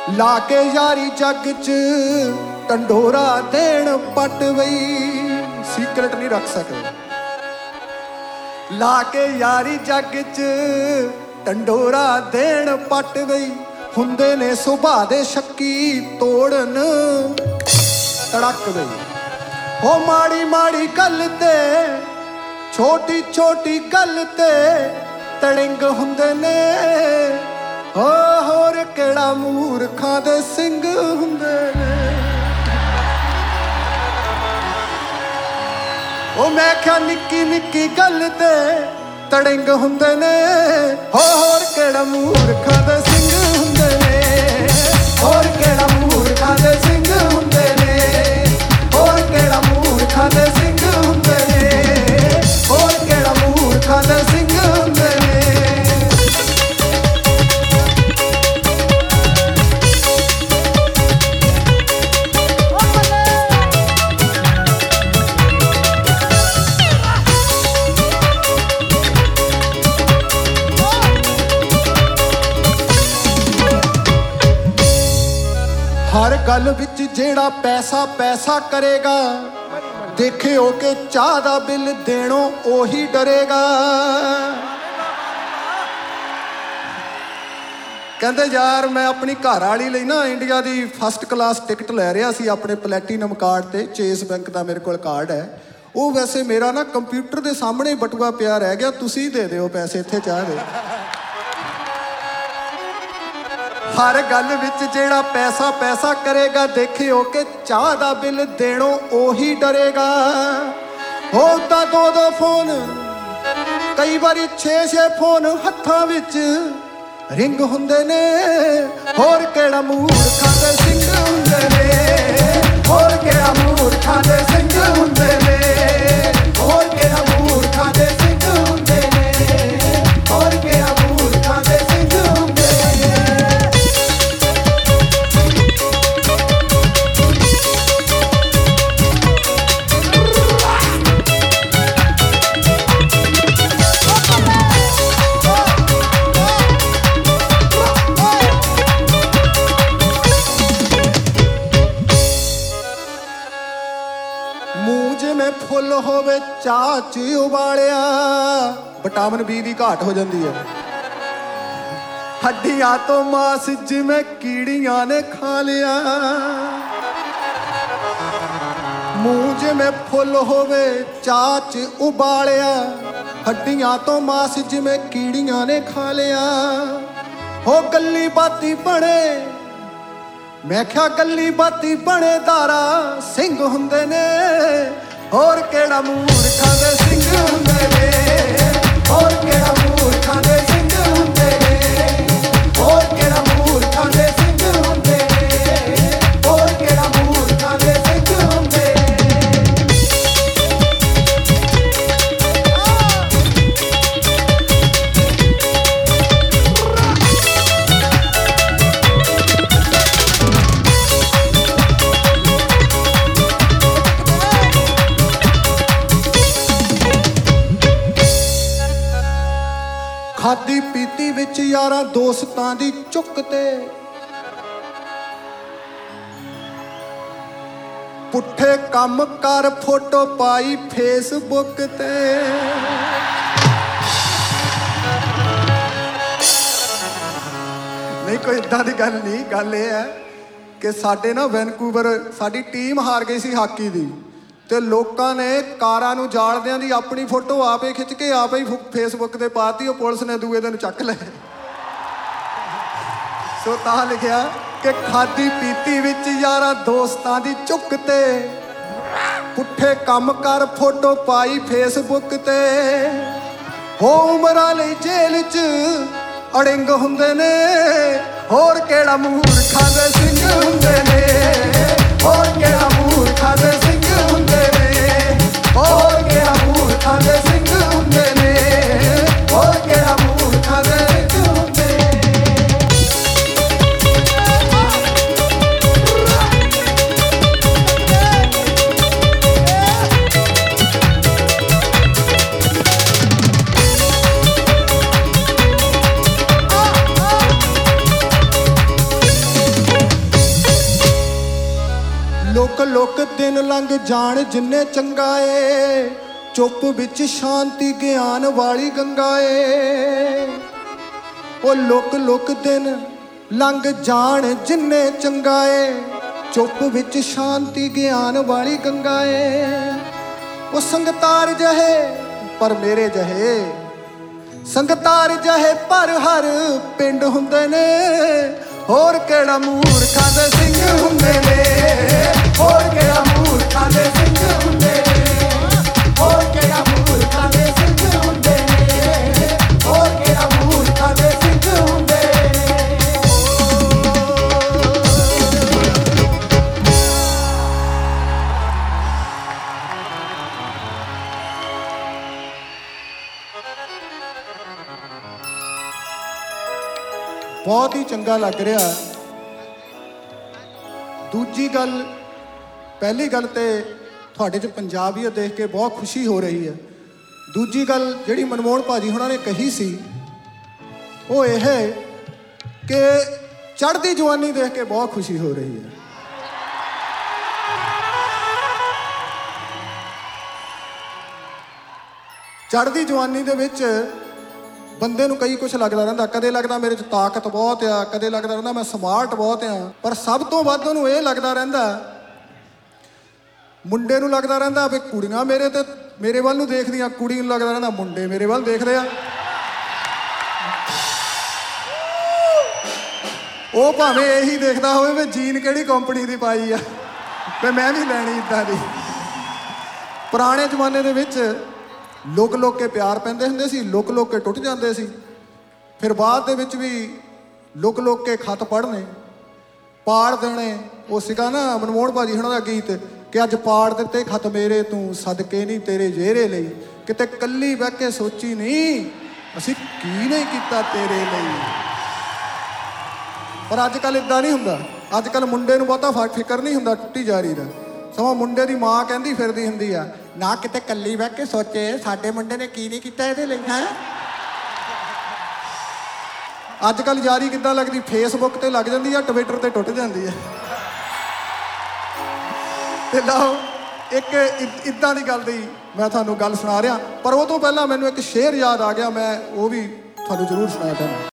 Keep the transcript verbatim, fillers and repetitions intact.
ला के यारी जग च ढंडोरा देण पट वई। सीक्रेट नहीं रख सकते। ला के यारी जग च ढंडोरा देण पट वई। हुंदे ने सुभा दे शक्की तोड़न तड़क वई। हो माड़ी माड़ी गल ते छोटी छोटी गल ते तड़िंग हुंदे ने। हो होर केड़ा मूर्खां दे सिंग हुंदे ने। ओ मैं क्या निक्की निक्की गल ते तड़िंग हुंदे ने। हो होर केड़ा मूर्खां दे सिंग हुंदे ने। होर केड़ा मूर्खां दे सिंग हुंदे ने। होर केड़ा मूर्खां दे सिंग हुंदे ने। होर केड़ा मूर्खां दे सिंग हुंदे ने। हर गल विच जेड़ा पैसा पैसा करेगा, देखियो कि चाह दा बिल देणों ओही डरेगा। कहंदे यार मैं अपनी घर वाली लई ना इंडिया दी फस्ट क्लास टिकट लै रहा सी अपने प्लैटीनम कार्ड ते। चेस बैंक का मेरे कोल कार्ड है। वो वैसे मेरा ना कंप्यूटर के सामने ही बटुआ पिया रह गया। तुसीं दे दिओ पैसे इत्थे चाह दे। हर गल विच जेड़ा पैसा पैसा करेगा, देखियो कि चाह दा बिल देणों ओही डरेगा। हो तां दो दो फोन कई बारी छे छे फोन हत्थां विच रिंग हुंदे ने। होर केड़ा मूर्खां दे सिंग हुंदे ने। होर केड़ा मूर्खां दे सिंग हुंदे ने। होर केड़ा मूर्खां दे सिंग हुंदे ने। होर केड़ा मूर्खां दे सिंग हुंदे ने। फुल होवे चाह च उबालिया, विटामिन बी की घाट हो जाती है। हड्डियां तो मास जिमें कीड़ियां ने खा लिया। मूंह जिमें फुल होवे चाह च उबालिया, हड्डियां तो मास जिमें कीड़ियां ने खा लिया। हो गल्ली बाती बने, मैं क्या गल्ली बाती बने दारा सिंह हुंदे ने। होर केड़ा मूर्खां दे सिंग हुंदे ने। होर केड़ा मूर्खां दे सिंग हुंदे ने। होर केड़ा मूर्खां दे सिंग हुंदे ने। होर केड़ा मूर्खां दे सिंग हुंदे खादी पीती विच यारा दोस्तां दी चुक ते। पुट्ठे कम कर फोटो पाई फेसबुक ते। नहीं कोई इदां दी गल नहीं। गल ये है कि साडे ना वैनकूवर साडी टीम हार गई सी हाकी दी, ते लोकां ने कारां नूं जालदियां दी अपनी फोटो आप ही खिच के आप ही फेसबुक ते पाती। पुलिस ने दूए दिन चक ले। सो तां लिखिया कि खादी पीती विच यारा दोस्तां दी चुक ते। पुट्ठे कम कर फोटो पाई फेसबुक ते। हो उमरां लई जेल च अड़िंग हुंदे ने। होर केड़ा मूर्खां दे सिंग हुंदे ने। होर केड़ा मूर्खां दे सिंग हुंदे ने। होर केड़ा मूर्खां दे सिंग हुंदे ने। होर केड़ा मूर्खां दे सिंग हुंदे ने। ਲੁਕ ਲੁਕ ਦਿਨ ਲੰਘ ਜਾਣ ਜਿੰਨੇ ਚੰਗਾ ਏ, ਚੁੱਪ ਵਿੱਚ ਸ਼ਾਂਤੀ ਗਿਆਨ ਵਾਲੀ ਗੰਗਾ ਏ। ਉਹ ਲੁਕ ਲੁਕ ਦਿਨ ਲੰਘ ਜਾਣ ਜਿੰਨੇ ਚੰਗਾ ਏ, ਚੁੱਪ ਵਿੱਚ ਸ਼ਾਂਤੀ ਗਿਆਨ ਵਾਲੀ ਗੰਗਾ ਏ। ਉਹ ਸੰਗਤਾਰ ਜਹੇ ਪਰ ਮੇਰੇ ਜਹੇ, ਸੰਗਤਾਰ ਜਹੇ ਪਰ ਹਰ ਪਿੰਡ ਹੁੰਦੇ ਨੇ। ਹੋਰ ਕਿਹੜਾ ਮੂਰਖਾਂ ਦੇ ਸਿੰਘ ਹੁੰਦੇ ਨੇ, ਹੋਰ ਕਿਹੜਾ ਮੂਰਖਾਂ ਦੇ ਸਿੰਘ ਹੁੰਦੇ ਨੇ, ਹੋਰ ਕਿਹੜਾ ਮੂਰਖਾਂ ਦੇ ਸਿੰਘ ਹੁੰਦੇ ਨੇ, ਹੋਰ ਕਿਹੜਾ ਮੂਰਖਾਂ ਦੇ ਸਿੰਘ ਹੁੰਦੇ ਨੇ। ਬਹੁਤ ਹੀ ਚੰਗਾ ਲੱਗ ਰਿਹਾ। ਦੂਜੀ ਗੱਲ, ਪਹਿਲੀ ਗੱਲ ਤੇ ਤੁਹਾਡੇ 'ਚ ਪੰਜਾਬੀਅਤ ਦੇਖ ਕੇ ਬਹੁਤ ਖੁਸ਼ੀ ਹੋ ਰਹੀ ਹੈ। ਦੂਜੀ ਗੱਲ ਜਿਹੜੀ ਮਨਮੋਹਨ ਭਾਜੀ ਹੁਣਾਂ ਨੇ ਕਹੀ ਸੀ ਉਹ ਇਹ ਹੈ ਕਿ ਚੜ੍ਹਦੀ ਜਵਾਨੀ ਦੇਖ ਕੇ ਬਹੁਤ ਖੁਸ਼ੀ ਹੋ ਰਹੀ ਹੈ। ਚੜ੍ਹਦੀ ਜਵਾਨੀ ਦੇ ਵਿੱਚ ਬੰਦੇ ਨੂੰ ਕਈ ਕੁਛ ਲੱਗਦਾ ਰਹਿੰਦਾ। ਕਦੇ ਲੱਗਦਾ ਮੇਰੇ 'ਚ ਤਾਕਤ ਬਹੁਤ ਆ, ਕਦੇ ਲੱਗਦਾ ਰਹਿੰਦਾ ਮੈਂ ਸਮਾਰਟ ਬਹੁਤ ਆ, ਪਰ ਸਭ ਤੋਂ ਵੱਧ ਉਹਨੂੰ ਇਹ ਲੱਗਦਾ ਰਹਿੰਦਾ, ਮੁੰਡੇ ਨੂੰ ਲੱਗਦਾ ਰਹਿੰਦਾ ਵੀ ਕੁੜੀਆਂ ਮੇਰੇ ਤੇ ਮੇਰੇ ਵੱਲ ਨੂੰ ਦੇਖਦੀਆਂ, ਕੁੜੀ ਨੂੰ ਲੱਗਦਾ ਰਹਿੰਦਾ ਮੁੰਡੇ ਮੇਰੇ ਵੱਲ ਦੇਖਦੇ ਆ। ਉਹ ਭਾਵੇਂ ਇਹੀ ਦੇਖਦਾ ਹੋਵੇ ਵੀ ਜੀਨ ਕਿਹੜੀ ਕੰਪਨੀ ਦੀ ਪਾਈ ਆ, ਵੀ ਮੈਂ ਵੀ ਲੈਣੀ ਇੱਦਾਂ ਦੀ। ਪੁਰਾਣੇ ਜ਼ਮਾਨੇ ਦੇ ਵਿੱਚ ਲੁਕ ਲੁਕ ਕੇ ਪਿਆਰ ਪੈਂਦੇ ਹੁੰਦੇ ਸੀ, ਲੁਕ ਲੁਕ ਕੇ ਟੁੱਟ ਜਾਂਦੇ ਸੀ। ਫਿਰ ਬਾਅਦ ਦੇ ਵਿੱਚ ਵੀ ਲੁਕ ਲੁਕ ਕੇ ਖੱਤ ਪੜ੍ਹਨੇ, ਪਾੜ ਦੇਣੇ। ਉਹ ਸੀਗਾ ਨਾ ਮਨਮੋਹਨ ਭਾਜੀ ਹੁਣਾਂ ਦਾ ਗੀਤ ਕਿ ਅੱਜ ਪਾੜ ਦਿੱਤੇ ਖੱਤ ਮੇਰੇ ਤੂੰ ਸਦਕੇ ਨਹੀਂ ਤੇਰੇ ਜੇਰੇ ਲਈ, ਕਿਤੇ ਕੱਲੀ ਬਹਿ ਕੇ ਸੋਚੀ ਨਹੀਂ ਅਸੀਂ ਕੀ ਨਹੀਂ ਕੀਤਾ ਤੇਰੇ ਲਈ। ਪਰ ਅੱਜ ਕੱਲ੍ਹ ਇੱਦਾਂ ਨਹੀਂ ਹੁੰਦਾ। ਅੱਜ ਕੱਲ੍ਹ ਮੁੰਡੇ ਨੂੰ ਬਹੁਤਾ ਫਿਕਰ ਨਹੀਂ ਹੁੰਦਾ ਟੁੱਟੀ ਜਾਰੀ ਦਾ। ਸਮਾਂ ਮੁੰਡੇ ਦੀ ਮਾਂ ਕਹਿੰਦੀ ਫਿਰਦੀ ਹੁੰਦੀ ਆ, ਨਾ ਕਿਤੇ ਕੱਲੀ ਬਹਿ ਕੇ ਸੋਚੇ ਸਾਡੇ ਮੁੰਡੇ ਨੇ ਕੀ ਨਹੀਂ ਕੀਤਾ ਇਹਦੇ ਲਈ ਹੈ। ਅੱਜ ਕੱਲ੍ਹ ਯਾਰੀ ਕਿੱਦਾਂ ਲੱਗਦੀ, ਫੇਸਬੁੱਕ ਤੇ ਲੱਗ ਜਾਂਦੀ ਆ, ਟਵਿੱਟਰ ਤੇ ਟੁੱਟ ਜਾਂਦੀ ਆ। ਤੇ ਲਓ ਇੱਕ ਇੱਦਾਂ ਦੀ ਗੱਲ ਦੀ ਮੈਂ ਤੁਹਾਨੂੰ ਗੱਲ ਸੁਣਾ ਰਿਹਾ, ਪਰ ਉਹ ਤੋਂ ਪਹਿਲਾਂ ਮੈਨੂੰ ਇੱਕ ਸ਼ੇਰ ਯਾਦ ਆ ਗਿਆ, ਮੈਂ ਉਹ ਵੀ ਤੁਹਾਨੂੰ ਜ਼ਰੂਰ ਸੁਣਾਉਣਾ ਚਾਹੁੰਦਾ।